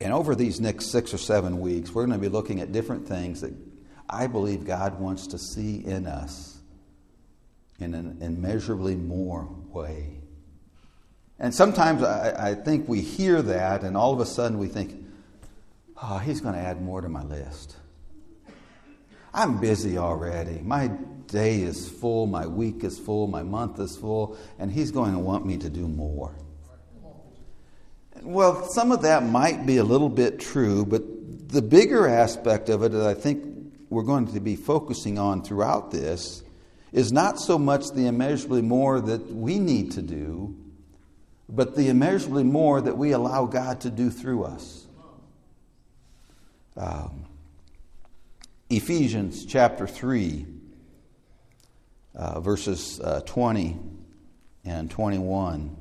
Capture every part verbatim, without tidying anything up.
And over these next six or seven weeks, we're going to be looking at different things that I believe God wants to see in us in an immeasurably more way. And sometimes I, I think we hear that and all of a sudden we think, oh, he's going to add more to my list. I'm busy already. My day is full, my week is full, my month is full, and he's going to want me to do more. Well, some of that might be a little bit true, but the bigger aspect of it that I think we're going to be focusing on throughout this is not so much the immeasurably more that we need to do, but the immeasurably more that we allow God to do through us. Um, Ephesians chapter three, uh, verses uh, twenty and twenty-one.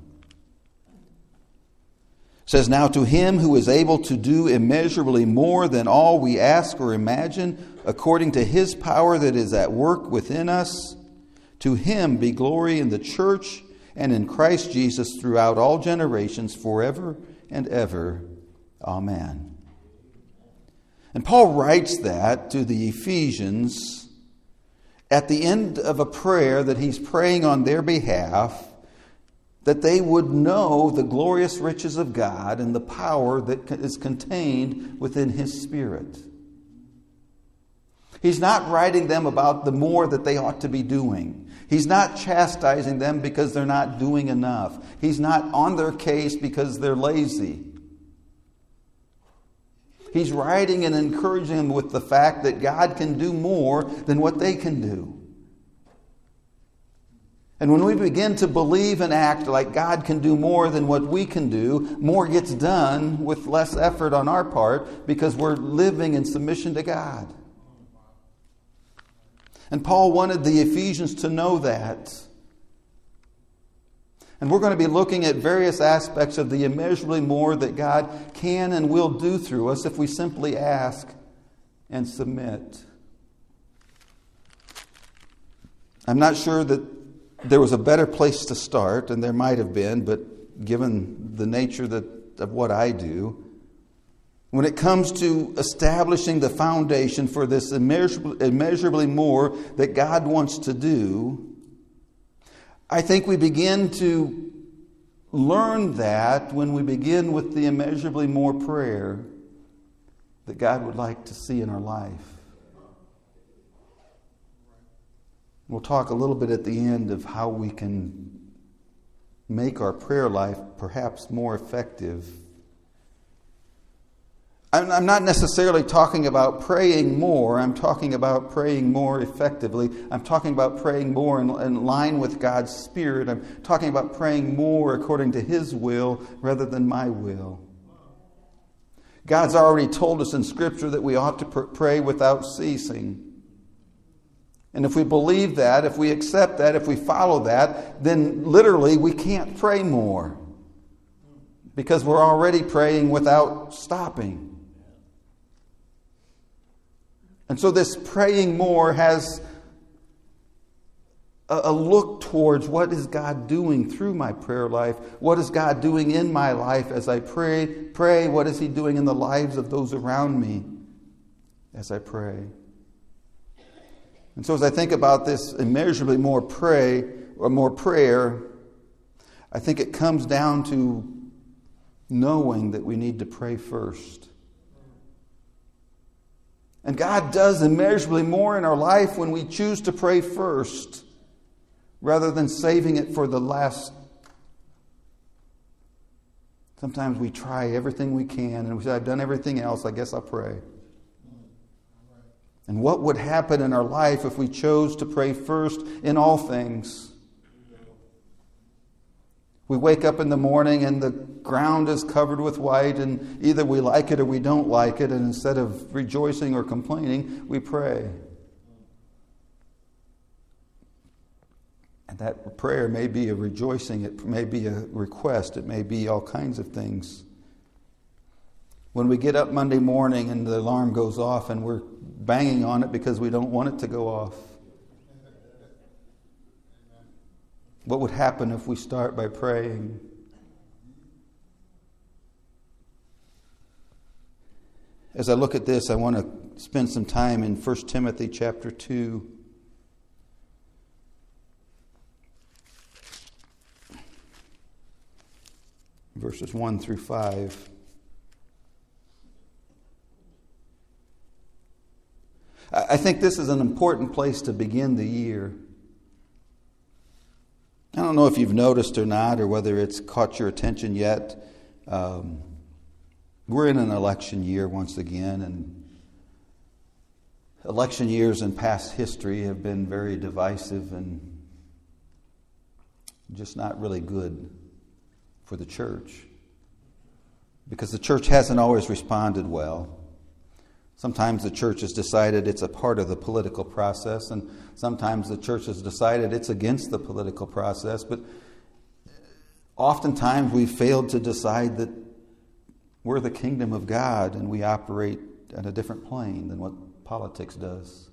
Says, now to him who is able to do immeasurably more than all we ask or imagine, according to his power that is at work within us, to him be glory in the church and in Christ Jesus throughout all generations, forever and ever. Amen. And Paul writes that to the Ephesians at the end of a prayer that he's praying on their behalf, that they would know the glorious riches of God and the power that is contained within his Spirit. He's not writing them about the more that they ought to be doing. He's not chastising them because they're not doing enough. He's not on their case because they're lazy. He's writing and encouraging them with the fact that God can do more than what they can do. And when we begin to believe and act like God can do more than what we can do, more gets done with less effort on our part because we're living in submission to God. And Paul wanted the Ephesians to know that. And we're going to be looking at various aspects of the immeasurably more that God can and will do through us if we simply ask and submit. I'm not sure that there was a better place to start, and there might have been, but given the nature that, of what I do, when it comes to establishing the foundation for this immeasurably, immeasurably more that God wants to do, I think we begin to learn that when we begin with the immeasurably more prayer that God would like to see in our life. We'll talk a little bit at the end of how we can make our prayer life perhaps more effective. I'm not necessarily talking about praying more. I'm talking about praying more effectively. I'm talking about praying more in, in line with God's Spirit. I'm talking about praying more according to His will rather than my will. God's already told us in Scripture that we ought to pr- pray without ceasing. And if we believe that, if we accept that, if we follow that, then literally we can't pray more. Because we're already praying without stopping. And so this praying more has a, a look towards what is God doing through my prayer life? What is God doing in my life as I pray? Pray, what is He doing in the lives of those around me as I pray? And so as I think about this immeasurably more pray or more prayer, I think it comes down to knowing that we need to pray first. And God does immeasurably more in our life when we choose to pray first rather than saving it for the last. Sometimes we try everything we can and we say, I've done everything else, I guess I'll pray. And what would happen in our life if we chose to pray first in all things? We wake up in the morning and the ground is covered with white, and either we like it or we don't like it, and instead of rejoicing or complaining, we pray. And that prayer may be a rejoicing, it may be a request, it may be all kinds of things. When we get up Monday morning and the alarm goes off and we're banging on it because we don't want it to go off. What would happen if we start by praying? As I look at this, I want to spend some time in First Timothy chapter two. Verses one through five. I think this is an important place to begin the year. I don't know if you've noticed or not, or whether it's caught your attention yet. Um, we're in an election year once again, and election years in past history have been very divisive and just not really good for the church, because the church hasn't always responded well. Sometimes the church has decided it's a part of the political process, and sometimes the church has decided it's against the political process, but oftentimes we've failed to decide that we're the kingdom of God and we operate at a different plane than what politics does.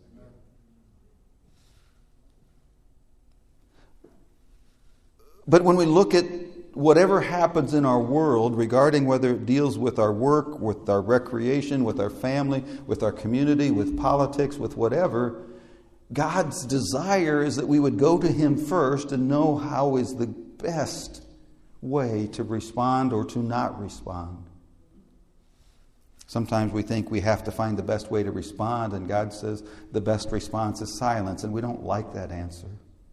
But when we look at whatever happens in our world, regarding whether it deals with our work, with our recreation, with our family, with our community, with politics, with whatever, God's desire is that we would go to Him first and know how is the best way to respond or to not respond. Sometimes we think we have to find the best way to respond, and God says the best response is silence, and we don't like that answer.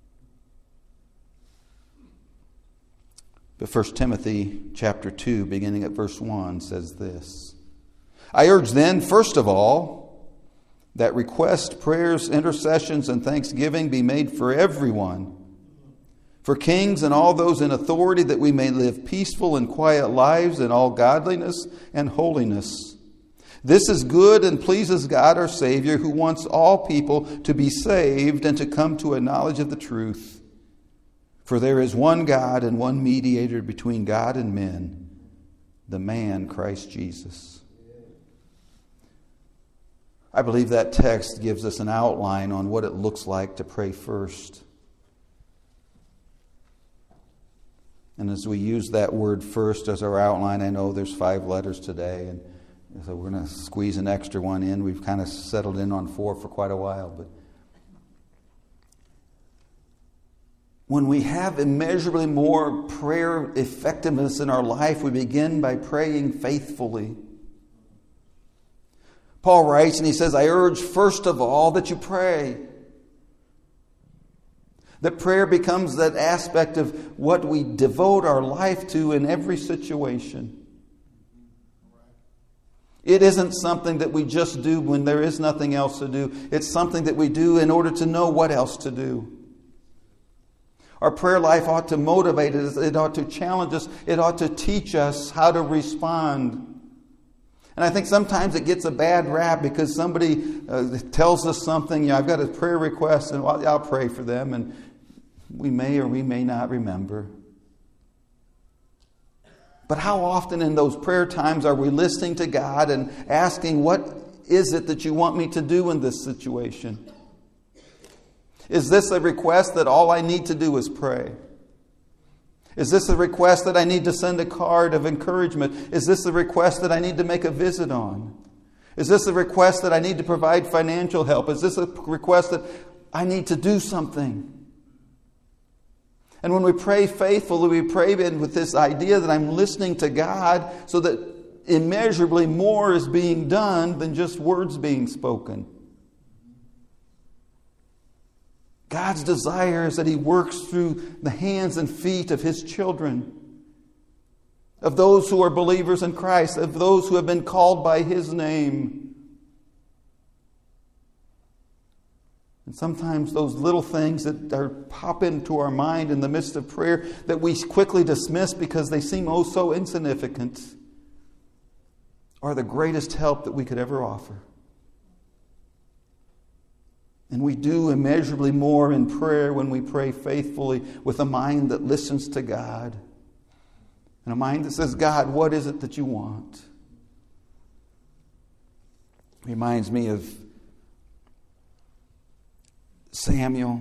But First Timothy chapter two, beginning at verse one, says this: I urge then, first of all, that requests, prayers, intercessions, and thanksgiving be made for everyone, for kings and all those in authority, that we may live peaceful and quiet lives in all godliness and holiness. This is good and pleases God our Savior, who wants all people to be saved and to come to a knowledge of the truth. For there is one God and one mediator between God and men, the man Christ Jesus. I believe that text gives us an outline on what it looks like to pray first. And as we use that word first as our outline, I know there's five letters today, and so we're going to squeeze an extra one in. We've kind of settled in on four for quite a while, but when we have immeasurably more prayer effectiveness in our life, we begin by praying faithfully. Paul writes, and he says, I urge first of all that you pray. That prayer becomes that aspect of what we devote our life to in every situation. It isn't something that we just do when there is nothing else to do. It's something that we do in order to know what else to do. Our prayer life ought to motivate us. It ought to challenge us. It ought to teach us how to respond. And I think sometimes it gets a bad rap because somebody uh, tells us something. You know, I've got a prayer request, and I'll, I'll pray for them. And we may or we may not remember. But how often in those prayer times are we listening to God and asking, what is it that you want me to do in this situation? Is this a request that all I need to do is pray? Is this a request that I need to send a card of encouragement? Is this a request that I need to make a visit on? Is this a request that I need to provide financial help? Is this a request that I need to do something? And when we pray faithfully, we pray with this idea that I'm listening to God so that immeasurably more is being done than just words being spoken. God's desire is that He works through the hands and feet of His children, of those who are believers in Christ, of those who have been called by His name. And sometimes those little things that are, pop into our mind in the midst of prayer that we quickly dismiss because they seem oh so insignificant are the greatest help that we could ever offer. And we do immeasurably more in prayer when we pray faithfully with a mind that listens to God. And a mind that says, God, what is it that you want? It reminds me of Samuel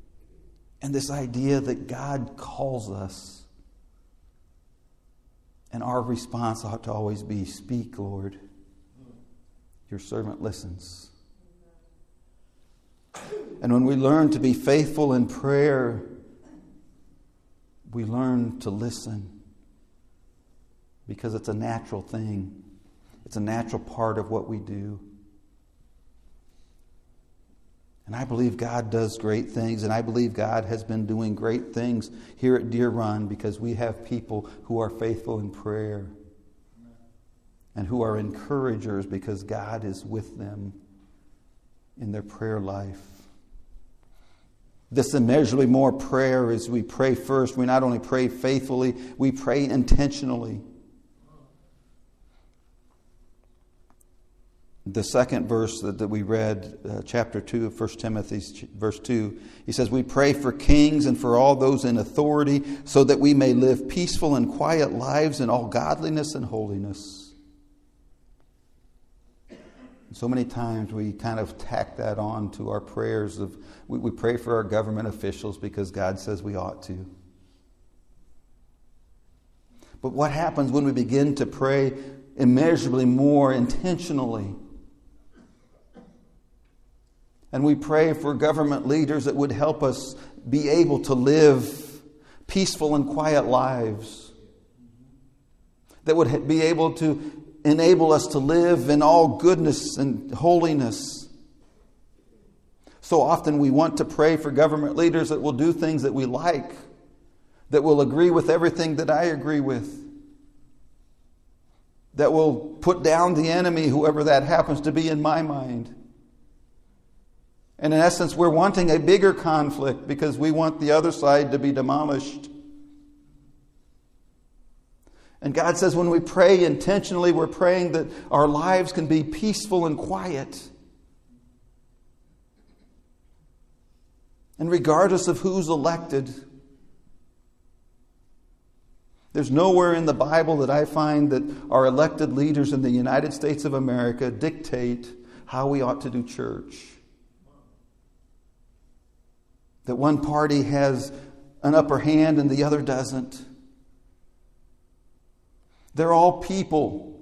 and this idea that God calls us. And our response ought to always be, speak, Lord. Your servant listens. And when we learn to be faithful in prayer, we learn to listen. Because it's a natural thing. It's a natural part of what we do. And I believe God does great things, and I believe God has been doing great things here at Deer Run because we have people who are faithful in prayer and who are encouragers because God is with them in their prayer life. This immeasurably more prayer is we pray first. We not only pray faithfully, we pray intentionally. The second verse that, that we read, uh, chapter two of First Timothy, verse two, he says, we pray for kings and for all those in authority so that we may live peaceful and quiet lives in all godliness and holiness. So many times we kind of tack that on to our prayers. of we, we pray for our government officials because God says we ought to. But what happens when we begin to pray immeasurably more intentionally? And we pray for government leaders that would help us be able to live peaceful and quiet lives. That would be able to enable us to live in all goodness and holiness. So often we want to pray for government leaders that will do things that we like, that will agree with everything that I agree with, that will put down the enemy, whoever that happens to be in my mind. And in essence, we're wanting a bigger conflict because we want the other side to be demolished. And God says when we pray intentionally, we're praying that our lives can be peaceful and quiet. And regardless of who's elected, there's nowhere in the Bible that I find that our elected leaders in the United States of America dictate how we ought to do church. That one party has an upper hand and the other doesn't. They're all people.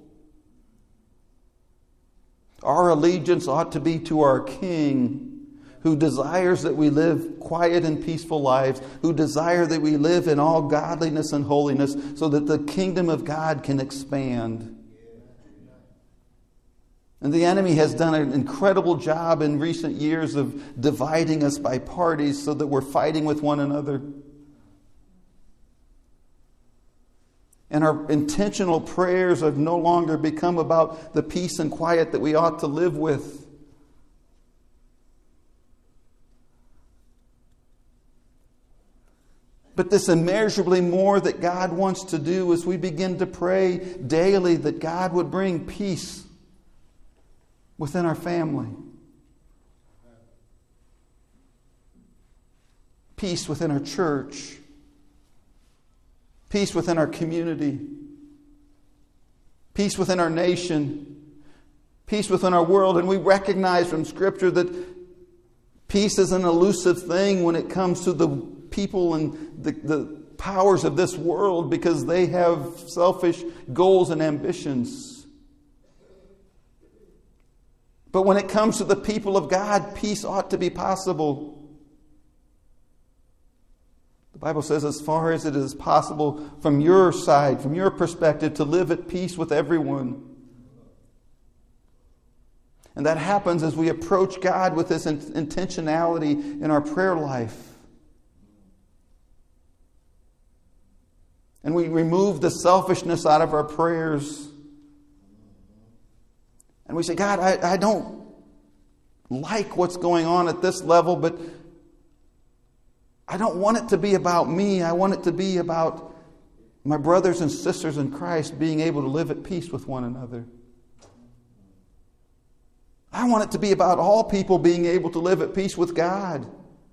Our allegiance ought to be to our King, who desires that we live quiet and peaceful lives, who desire that we live in all godliness and holiness so that the kingdom of God can expand. And the enemy has done an incredible job in recent years of dividing us by parties so that we're fighting with one another. And our intentional prayers have no longer become about the peace and quiet that we ought to live with. But this immeasurably more that God wants to do as we begin to pray daily that God would bring peace within our family. Peace within our church. Peace within our community. Peace within our nation. Peace within our world. And we recognize from Scripture that peace is an elusive thing when it comes to the people and the, the powers of this world because they have selfish goals and ambitions. But when it comes to the people of God, peace ought to be possible. The Bible says as far as it is possible from your side, from your perspective, to live at peace with everyone. And that happens as we approach God with this intentionality in our prayer life. And we remove the selfishness out of our prayers. And we say, God, I, I don't like what's going on at this level, but I don't want it to be about me. I want it to be about my brothers and sisters in Christ being able to live at peace with one another. I want it to be about all people being able to live at peace with God.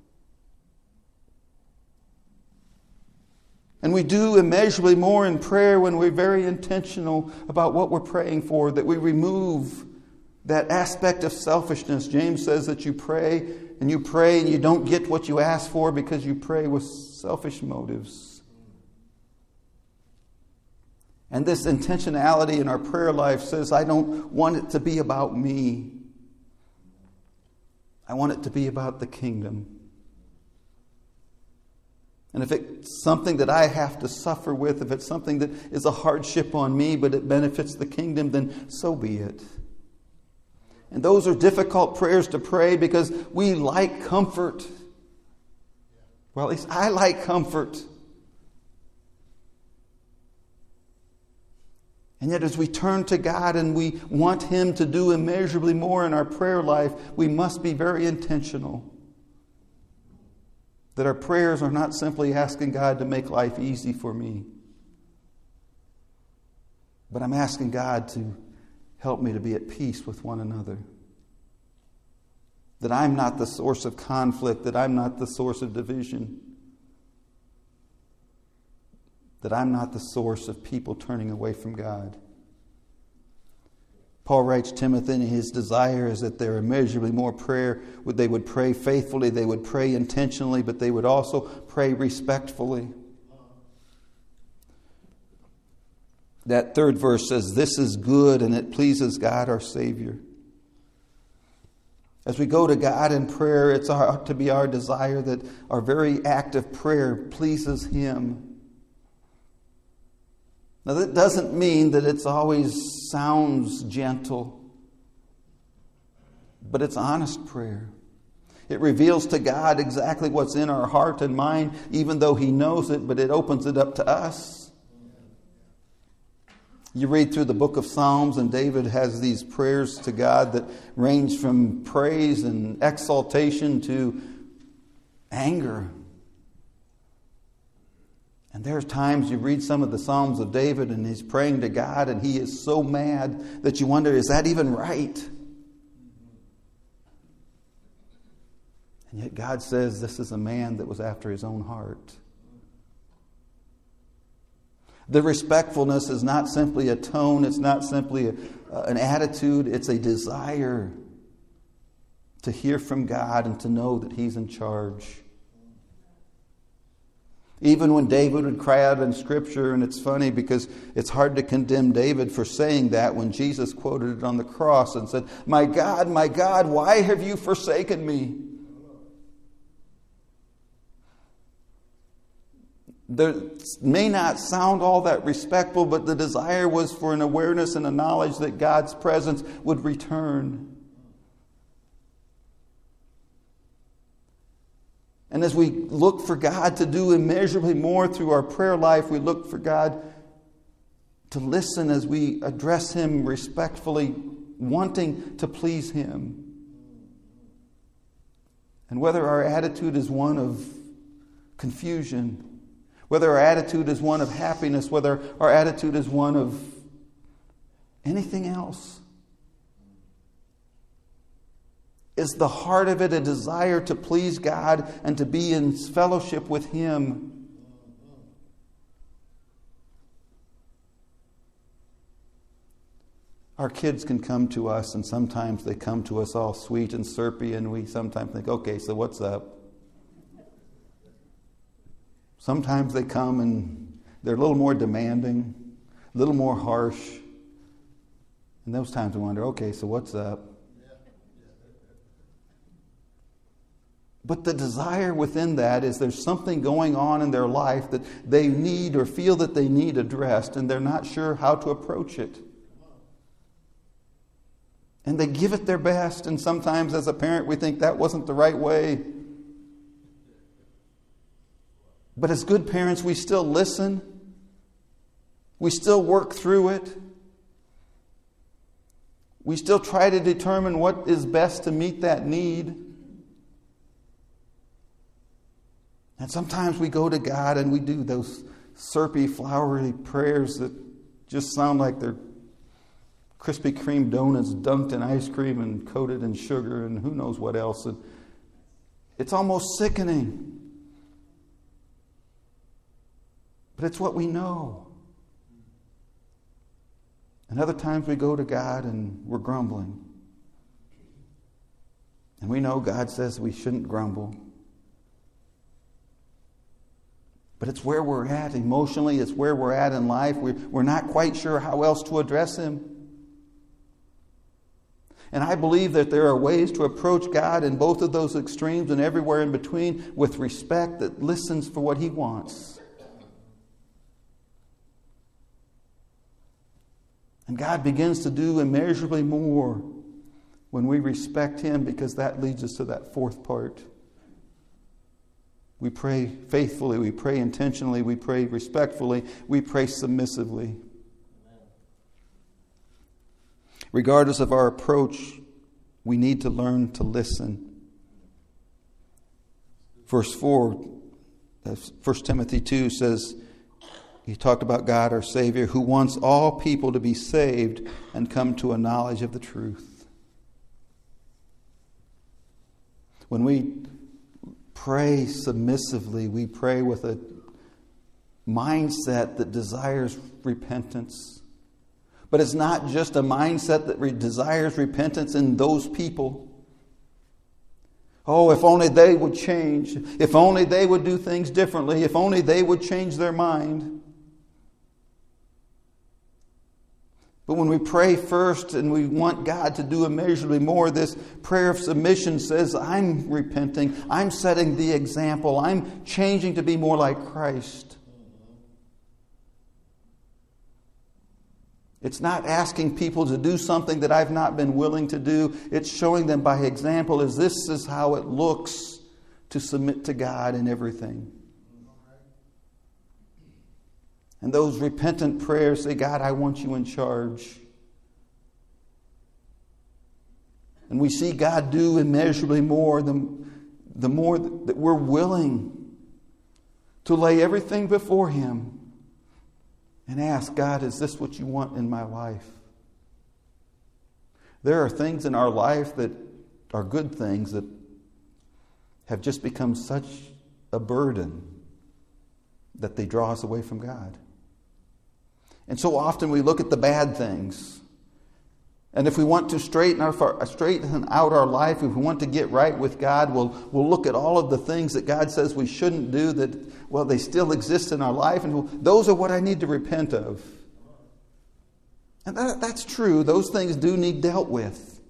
And we do immeasurably more in prayer when we're very intentional about what we're praying for, that we remove that aspect of selfishness. James says that you pray and you pray and you don't get what you ask for because you pray with selfish motives. And this intentionality in our prayer life says, I don't want it to be about me. I want it to be about the kingdom. And if it's something that I have to suffer with, if it's something that is a hardship on me, but it benefits the kingdom, then so be it. And those are difficult prayers to pray because we like comfort. Well, at least I like comfort. And yet as we turn to God and we want Him to do immeasurably more in our prayer life, we must be very intentional. That our prayers are not simply asking God to make life easy for me, but I'm asking God to help me to be at peace with one another. That I'm not the source of conflict, that I'm not the source of division, that I'm not the source of people turning away from God. Paul writes Timothy, and his desire is that there immeasurably more prayer. They would pray faithfully, they would pray intentionally, but they would also pray respectfully. That third verse says, this is good and it pleases God our Savior. As we go to God in prayer, it's our, to be our desire that our very act of prayer pleases Him. Now, that doesn't mean that it always sounds gentle, but it's honest prayer. It reveals to God exactly what's in our heart and mind, even though He knows it, but it opens it up to us. You read through the book of Psalms, and David has these prayers to God that range from praise and exaltation to anger. And there's times you read some of the Psalms of David and he's praying to God and he is so mad that you wonder, is that even right? And yet God says this is a man that was after His own heart. The respectfulness is not simply a tone, it's not simply a, uh, an attitude, it's a desire to hear from God and to know that He's in charge. Even when David would cry out in Scripture, and it's funny because it's hard to condemn David for saying that when Jesus quoted it on the cross and said, "My God, my God, why have you forsaken me?" There may not sound all that respectful, but the desire was for an awareness and a knowledge that God's presence would return. And as we look for God to do immeasurably more through our prayer life, we look for God to listen as we address Him respectfully, wanting to please Him. And whether our attitude is one of confusion, whether our attitude is one of happiness, whether our attitude is one of anything else, is the heart of it a desire to please God and to be in fellowship with Him? Our kids can come to us, and sometimes they come to us all sweet and syrupy, and we sometimes think, okay, so what's up? Sometimes they come and they're a little more demanding, a little more harsh. And those times we wonder, okay, so what's up? But the desire within that is there's something going on in their life that they need or feel that they need addressed, and they're not sure how to approach it. And they give it their best, and sometimes as a parent we think that wasn't the right way. But as good parents, we still listen. We still work through it. We still try to determine what is best to meet that need. And sometimes we go to God and we do those syrupy, flowery prayers that just sound like they're Krispy Kreme donuts dunked in ice cream and coated in sugar and who knows what else. And it's almost sickening. But it's what we know. And other times we go to God and we're grumbling. And we know God says we shouldn't grumble. But it's where we're at emotionally. It's where we're at in life. We're, we're not quite sure how else to address Him. And I believe that there are ways to approach God in both of those extremes and everywhere in between with respect that listens for what He wants. And God begins to do immeasurably more when we respect Him, because that leads us to that fourth part. We pray faithfully, we pray intentionally, we pray respectfully, we pray submissively. Regardless of our approach, we need to learn to listen. Verse four, First Timothy two says, he talked about God, our Savior, who wants all people to be saved and come to a knowledge of the truth. When we pray submissively, we pray with a mindset that desires repentance. But it's not just a mindset that re- desires repentance in those people. Oh, if only they would change. If only they would do things differently. If only they would change their mind. But when we pray first and we want God to do immeasurably more, this prayer of submission says, I'm repenting. I'm setting the example. I'm changing to be more like Christ. It's not asking people to do something that I've not been willing to do. It's showing them by example as this is how it looks to submit to God in everything. And those repentant prayers say, God, I want you in charge. And we see God do immeasurably more the, the more that we're willing to lay everything before Him and ask, God, is this what you want in my life? There are things in our life that are good things that have just become such a burden that they draw us away from God. And so often we look at the bad things. And if we want to straighten, our, straighten out our life, if we want to get right with God, we'll, we'll look at all of the things that God says we shouldn't do that, well, they still exist in our life. And we'll, those are what I need to repent of. And that, that's true. Those things do need dealt with.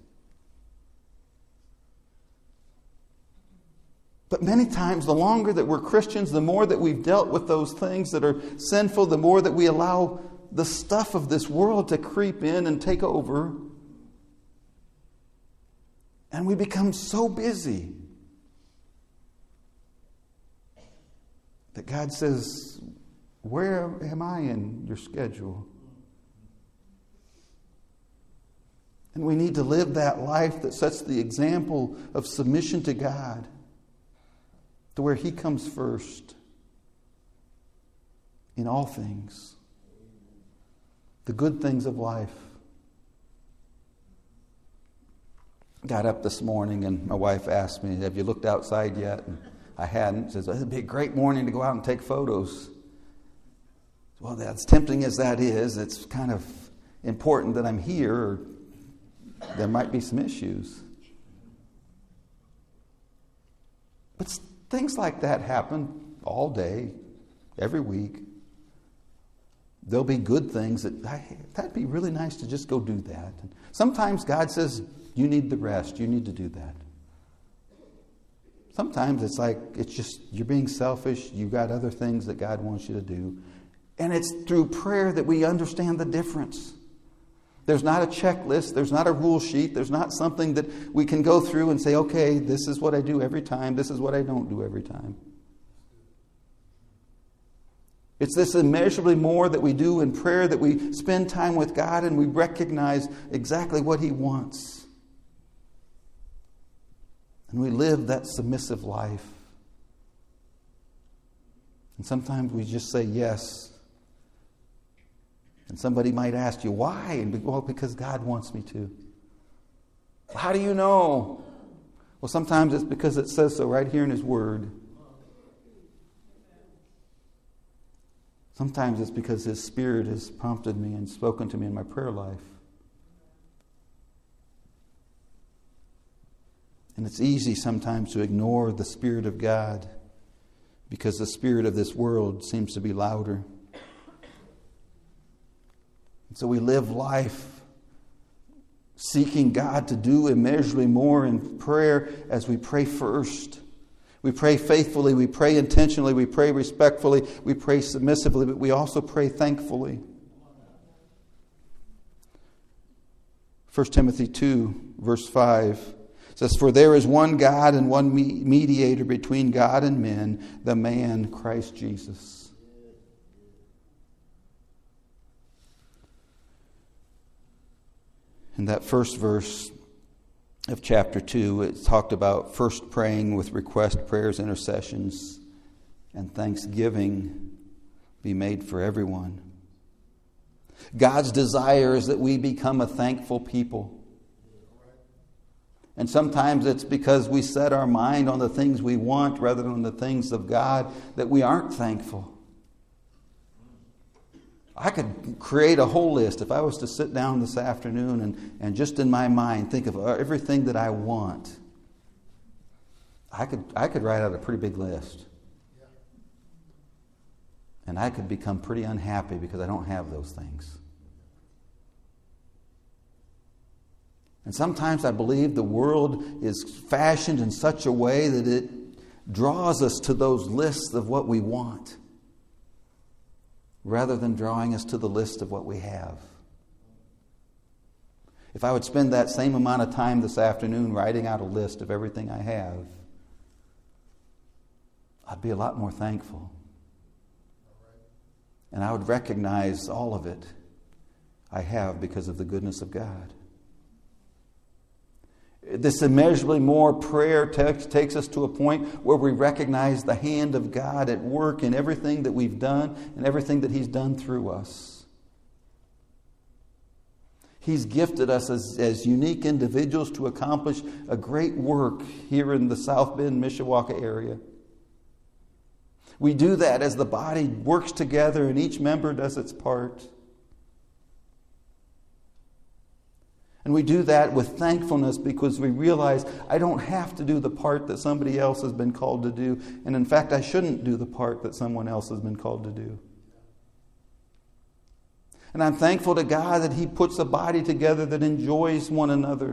But many times, the longer that we're Christians, the more that we've dealt with those things that are sinful, the more that we allow the stuff of this world to creep in and take over. And we become so busy that God says, where am I in your schedule? And we need to live that life that sets the example of submission to God, to where He comes first in all things. The good things of life. Got up this morning and my wife asked me, have you looked outside yet? And I hadn't. She says, it'd be a great morning to go out and take photos. Well, as tempting as that is, it's kind of important that I'm here, or there might be some issues. But things like that happen all day, every week. There'll be good things that, that'd be really nice to just go do that. And sometimes God says, you need the rest. You need to do that. Sometimes it's like, it's just, you're being selfish. You've got other things that God wants you to do. And it's through prayer that we understand the difference. There's not a checklist. There's not a rule sheet. There's not something that we can go through and say, okay, this is what I do every time. This is what I don't do every time. It's this immeasurably more that we do in prayer, that we spend time with God and we recognize exactly what He wants. And we live that submissive life. And sometimes we just say yes. And somebody might ask you, why? And be, well, because God wants me to. How do you know? Well, sometimes it's because it says so right here in His Word. Sometimes it's because His Spirit has prompted me and spoken to me in my prayer life. And it's easy sometimes to ignore the Spirit of God because the spirit of this world seems to be louder. And so we live life seeking God to do immeasurably more in prayer as we pray first. We pray faithfully, we pray intentionally, we pray respectfully, we pray submissively, but we also pray thankfully. First Timothy two, verse five says, "For there is one God and one mediator between God and men, the man Christ Jesus." In that first verse of chapter two, it talked about first praying with request, prayers, intercessions, and thanksgiving be made for everyone. God's desire is that we become a thankful people. And sometimes it's because we set our mind on the things we want rather than the things of God that we aren't thankful. I could create a whole list if I was to sit down this afternoon and, and just in my mind think of everything that I want. I could I could write out a pretty big list. And I could become pretty unhappy because I don't have those things. And sometimes I believe the world is fashioned in such a way that it draws us to those lists of what we want, rather than drawing us to the list of what we have. If I would spend that same amount of time this afternoon writing out a list of everything I have, I'd be a lot more thankful. And I would recognize all of it I have because of the goodness of God. This immeasurably more prayer text takes us to a point where we recognize the hand of God at work in everything that we've done and everything that He's done through us. He's gifted us as, as unique individuals to accomplish a great work here in the South Bend, Mishawaka area. We do that as the body works together and each member does its part. And we do that with thankfulness because we realize I don't have to do the part that somebody else has been called to do. And in fact, I shouldn't do the part that someone else has been called to do. And I'm thankful to God that He puts a body together that enjoys one another.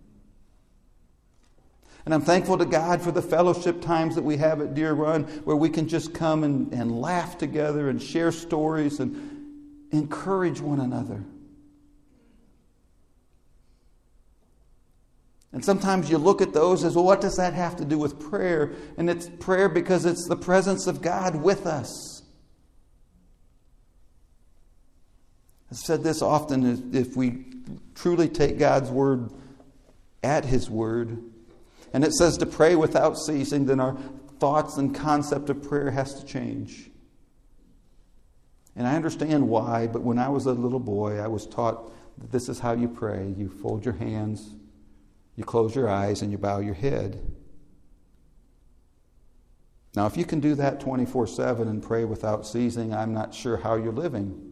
And I'm thankful to God for the fellowship times that we have at Deer Run where we can just come and, and laugh together and share stories and encourage one another. And sometimes you look at those as, well, what does that have to do with prayer? And it's prayer because it's the presence of God with us. I've said this often, if we truly take God's word at His word, and it says to pray without ceasing, then our thoughts and concept of prayer has to change. And I understand why, but when I was a little boy, I was taught that this is how you pray. You fold your hands, you close your eyes, and you bow your head. Now, if you can do that twenty-four seven and pray without ceasing, I'm not sure how you're living.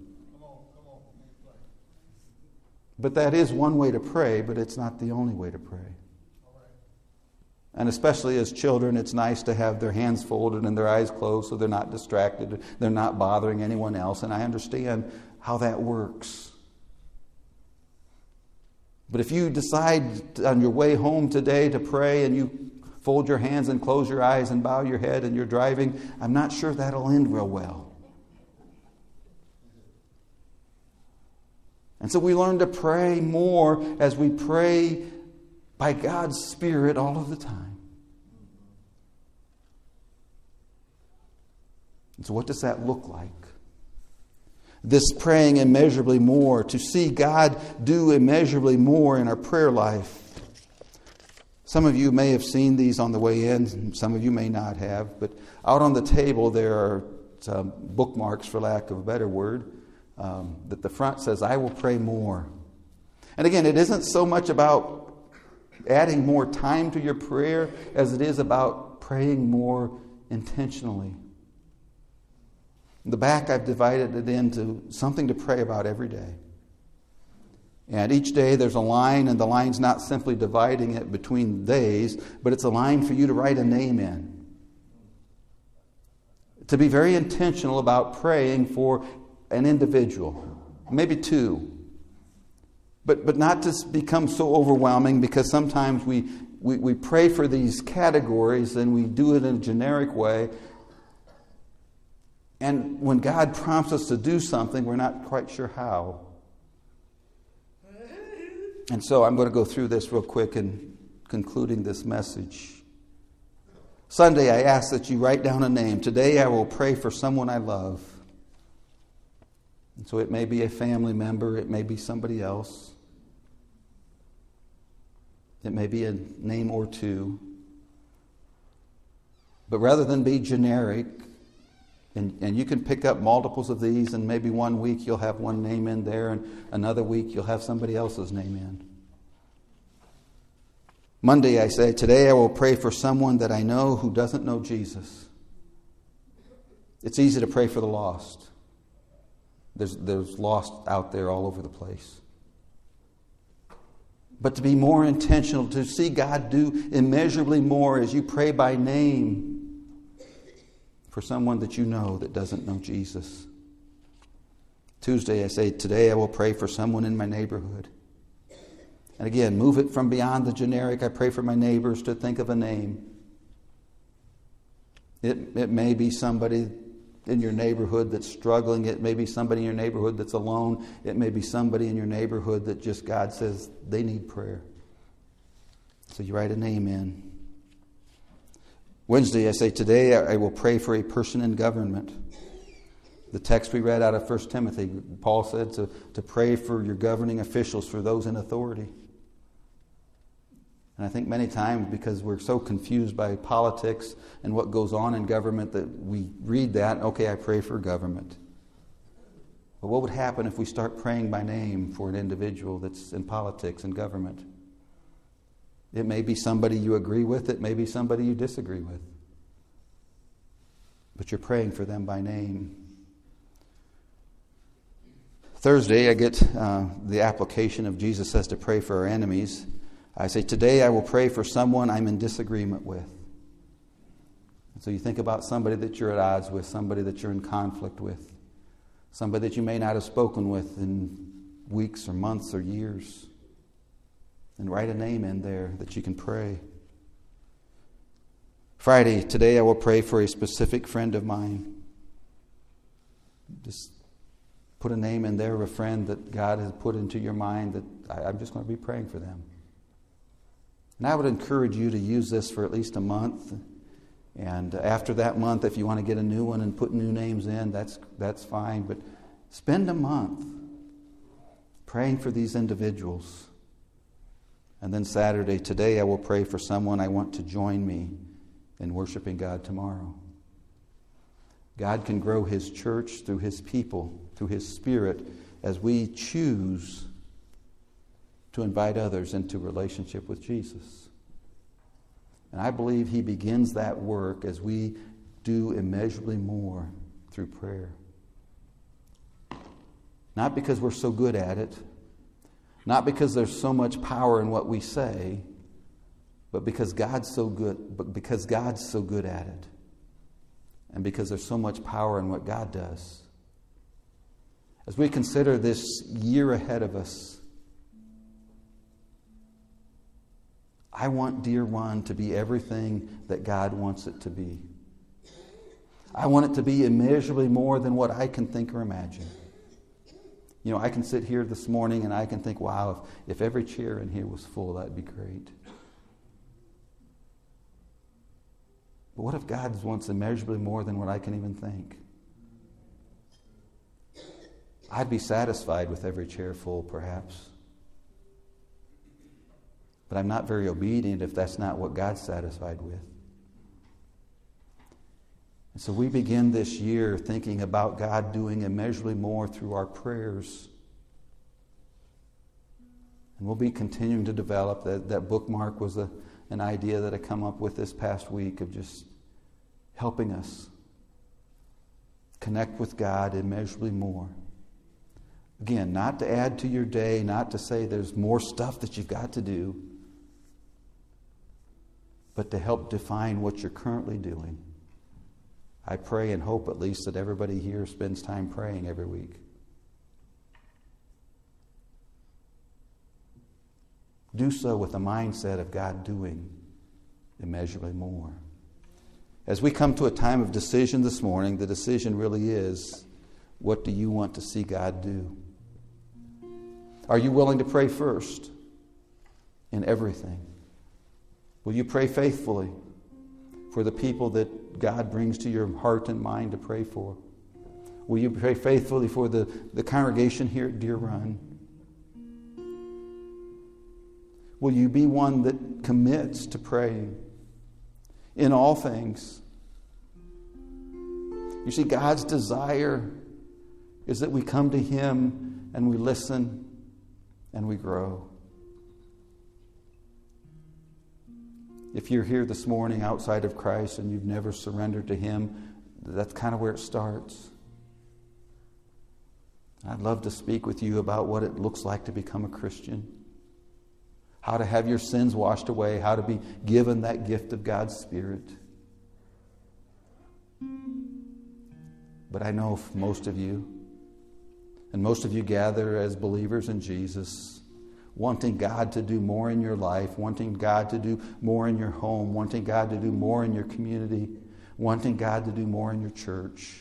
But that is one way to pray, but it's not the only way to pray. And especially as children, it's nice to have their hands folded and their eyes closed so they're not distracted, they're not bothering anyone else, and I understand how that works. But if you decide on your way home today to pray and you fold your hands and close your eyes and bow your head and you're driving, I'm not sure that'll end real well. And so we learn to pray more as we pray by God's Spirit all of the time. And so what does that look like? This praying immeasurably more, to see God do immeasurably more in our prayer life. Some of you may have seen these on the way in, some of you may not have, but out on the table there are some bookmarks, for lack of a better word, um, that the front says, I will pray more. And again, it isn't so much about adding more time to your prayer as it is about praying more intentionally. In the back, I've divided it into something to pray about every day. And each day there's a line, and the line's not simply dividing it between days, but it's a line for you to write a name in. to be very intentional about praying for an individual, maybe two. But but not to become so overwhelming, because sometimes we, we, we pray for these categories and we do it in a generic way. And when God prompts us to do something, we're not quite sure how. And so I'm going to go through this real quick in concluding this message. Sunday, I ask that you write down a name. Today I will pray for someone I love. And so it may be a family member, it may be somebody else. It may be a name or two. But rather than be generic, and, and you can pick up multiples of these, and maybe one week you'll have one name in there, and another week you'll have somebody else's name in. Monday, I say, today I will pray for someone that I know who doesn't know Jesus. It's easy to pray for the lost. There's, there's lost out there all over the place. But to be more intentional, to see God do immeasurably more as you pray by name for someone that you know that doesn't know Jesus. Tuesday, I say, today I will pray for someone in my neighborhood. And again, move it from beyond the generic, I pray for my neighbors, to think of a name. It, it may be somebody in your neighborhood that's struggling. It may be somebody in your neighborhood that's alone. It may be somebody in your neighborhood that just God says they need prayer. So you write a name in. Wednesday, I say, today I will pray for a person in government. The text we read out of First Timothy, Paul said to, to pray for your governing officials, for those in authority. And I think many times, because we're so confused by politics and what goes on in government, that we read that, okay, I pray for government. But what would happen if we start praying by name for an individual that's in politics and government? It may be somebody you agree with, it may be somebody you disagree with. But you're praying for them by name. Thursday, I get uh, the application of Jesus says to pray for our enemies. I say, today I will pray for someone I'm in disagreement with. And so you think about somebody that you're at odds with, somebody that you're in conflict with, somebody that you may not have spoken with in weeks or months or years. And write a name in there that you can pray. Friday, today I will pray for a specific friend of mine. Just put a name in there of a friend that God has put into your mind that I, I'm just going to be praying for them. And I would encourage you to use this for at least a month. And after that month, if you want to get a new one and put new names in, that's that's fine. But spend a month praying for these individuals. And then Saturday, today I will pray for someone I want to join me in worshiping God tomorrow. God can grow His church through His people, through His Spirit, as we choose to invite others into relationship with Jesus. And I believe He begins that work as we do immeasurably more through prayer. Not because we're so good at it, not because there's so much power in what we say, but because God's so good, but because God's so good at it. And because there's so much power in what God does. As we consider this year ahead of us, I want Dear One to be everything that God wants it to be. I want it to be immeasurably more than what I can think or imagine. You know, I can sit here this morning and I can think, wow, if, if every chair in here was full, that'd be great. But what if God wants immeasurably more than what I can even think? I'd be satisfied with every chair full, perhaps. But I'm not very obedient if that's not what God's satisfied with. And so we begin this year thinking about God doing immeasurably more through our prayers. And we'll be continuing to develop. That, that bookmark was a, an idea that I come up with this past week of just helping us connect with God immeasurably more. Again, not to add to your day, not to say there's more stuff that you've got to do, but to help define what you're currently doing. I pray and hope at least that everybody here spends time praying every week. Do so with the mindset of God doing immeasurably more. As we come to a time of decision this morning, the decision really is, what do you want to see God do? Are you willing to pray first in everything? Will you pray faithfully for the people that God brings to your heart and mind to pray for? Will you pray faithfully for the, the congregation here at Deer Run? Will you be one that commits to praying in all things? You see, God's desire is that we come to Him and we listen and we grow. If you're here this morning outside of Christ and you've never surrendered to Him, that's kind of where it starts. I'd love to speak with you about what it looks like to become a Christian. How to have your sins washed away. How to be given that gift of God's Spirit. But I know most of you, and most of you gather as believers in Jesus, wanting God to do more in your life, wanting God to do more in your home, wanting God to do more in your community, wanting God to do more in your church.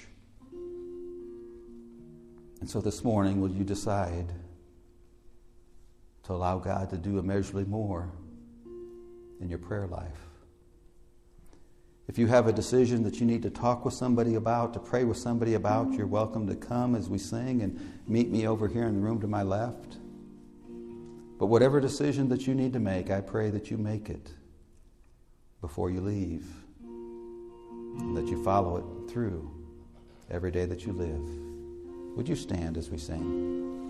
And so this morning, will you decide to allow God to do immeasurably more in your prayer life? If you have a decision that you need to talk with somebody about, to pray with somebody about, you're welcome to come as we sing and meet me over here in the room to my left. But whatever decision that you need to make, I pray that you make it before you leave, and that you follow it through every day that you live. Would you stand as we sing?